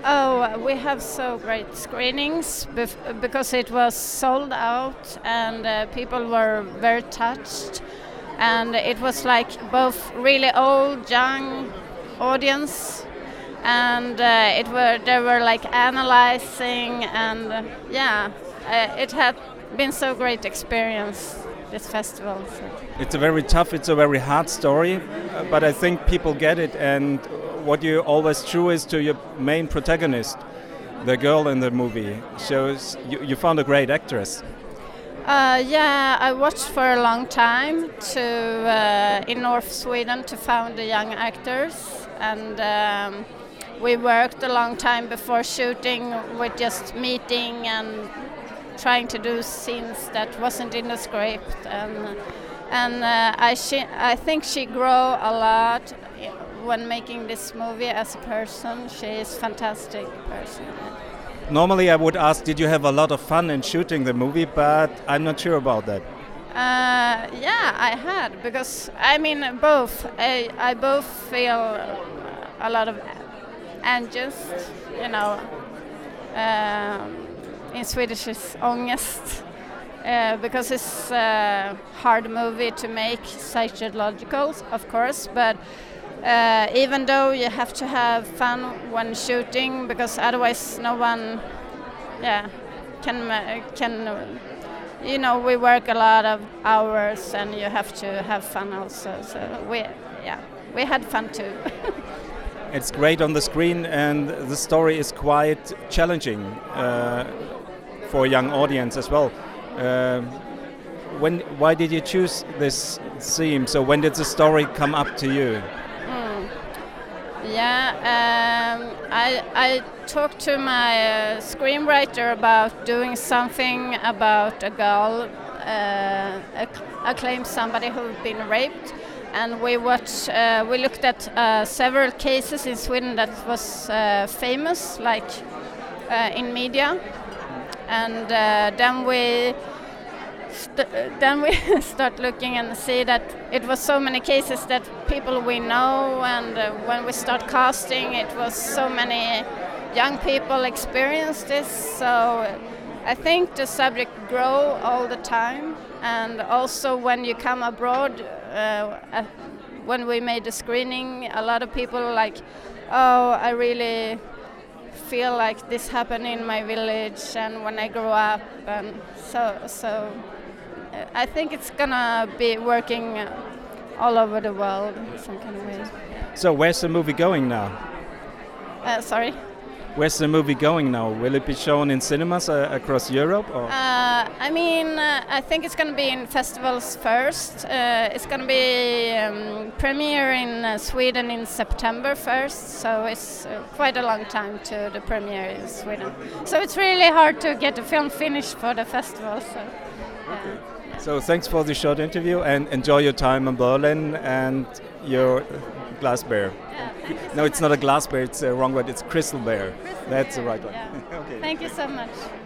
Oh, we have so great screenings because it was sold out and people were very touched. And it was like both really old, young audience, and they were like analyzing, and it had been so great experience this festival. So. It's a very hard story, but I think people get it. And what you always true is to your main protagonist, the girl in the movie. Shows you found a great actress. I watched for a long time in North Sweden to find the young actors, and we worked a long time before shooting with just meeting and trying to do scenes that wasn't in the script, and I think she grew a lot when making this movie as a person. She is a fantastic person. Normally I would ask, did you have a lot of fun in shooting the movie, but I'm not sure about that. I had, because I mean both. I both feel a lot of angst, in Swedish is ångest, because it's a hard movie to make, psychological, of course, but even though you have to have fun when shooting, because otherwise no one can we work a lot of hours and you have to have fun also, so we had fun too. It's great on the screen, and the story is quite challenging for a young audience as well. Why did you choose this theme? So when did the story come up to you? I talked to my screenwriter about doing something about a girl, acclaimed somebody who'd been raped, and we looked at several cases in Sweden that was famous, like in media, and then we start looking and see that it was so many cases that people we know, and when we start casting, it was so many young people experience this. So I think the subject grow all the time, and also when you come abroad, when we made the screening, a lot of people like, oh, I really feel like this happened in my village and when I grew up, and so I think it's gonna be working all over the world in some kind of way. So where's the movie going now? Sorry? Where's the movie going now? Will it be shown in cinemas across Europe? Or? I think it's going to be in festivals first. It's going to be premiere in Sweden in September first, so it's quite a long time to the premiere in Sweden. So it's really hard to get the film finished for the festival. So thanks for the short interview, and enjoy your time in Berlin and your glass bear. No, it's not a glass bear, it's a wrong word, it's crystal bear. That's the right one. Okay. Thank you so much.